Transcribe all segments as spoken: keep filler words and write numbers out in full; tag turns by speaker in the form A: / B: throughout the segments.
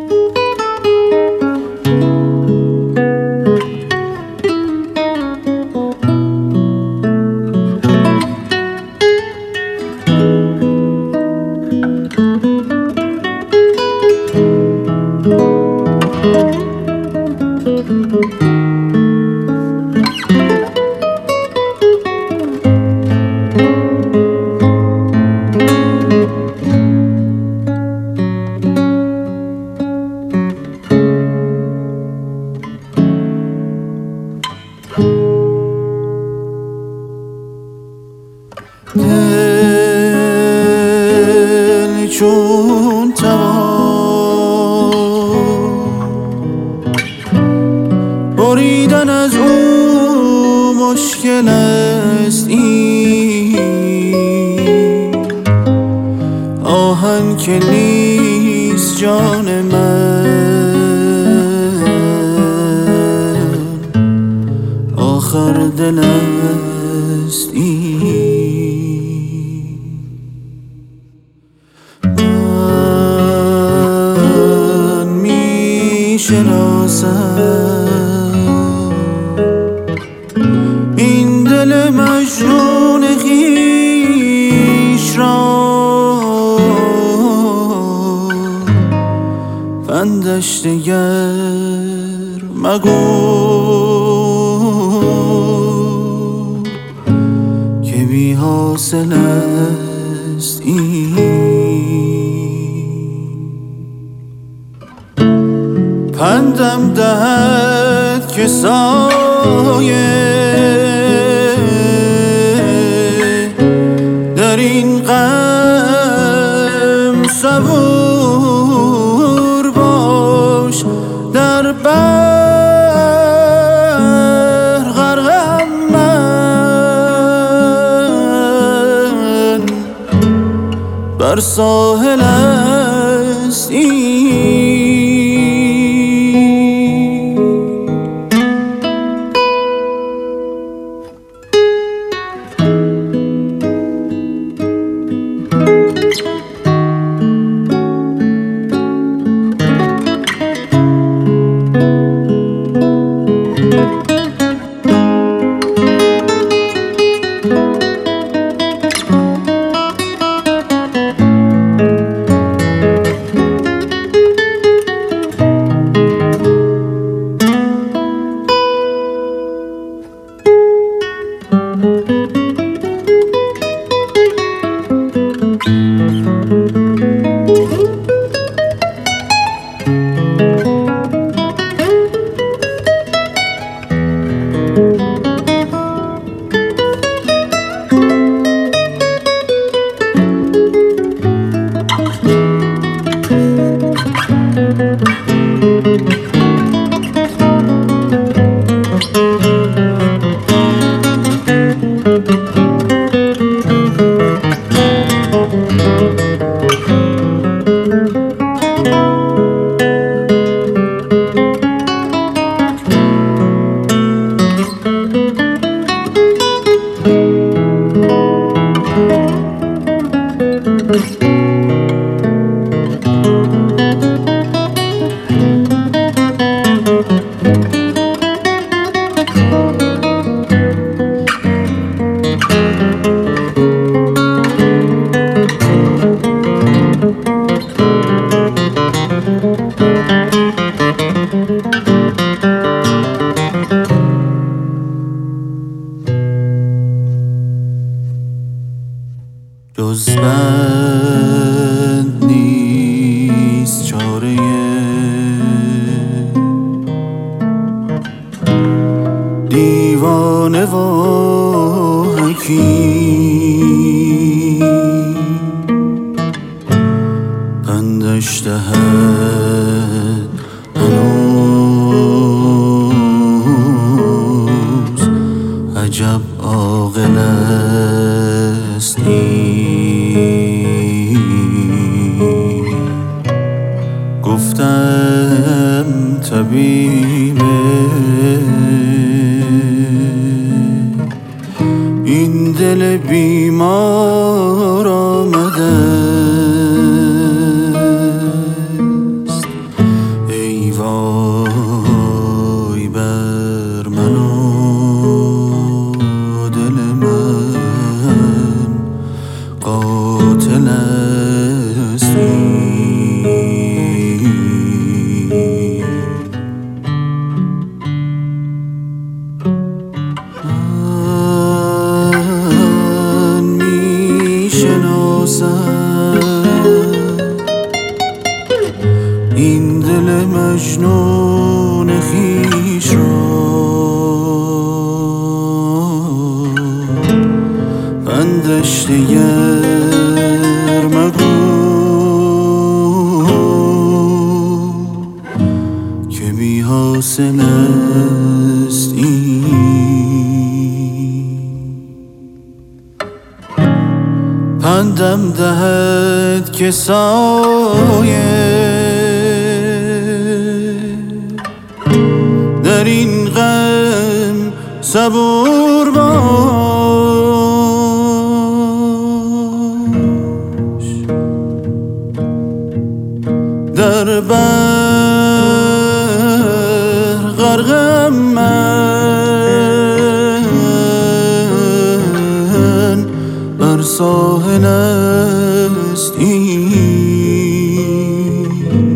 A: دل چون توان بریدن از او مشکل است، این آهن که نیست جان من، آخر دل است این. من می شناسم این دل مجنون خویش را، پندش دگر مگو که بی حاصل است این. پندم دهد که سایه در این غم صبور باش، در بحر غرقم من، بر ساحل است این. جز بند نیست چاره دیوانه و حکیم، پندش دهد هنوز عجب عاقل است این. گفتم طبیب این دل بیمار آمده است، این دل مجنون خویش را بندش دیگر مگو که بی حاصل است این. پندم دهد که سایه در این غم صبور باش، در بحر غرقم من، بر ساحل است این،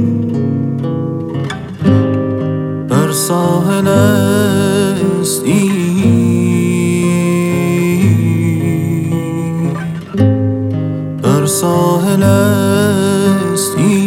A: بر ساحل است این، بر ساحل است این.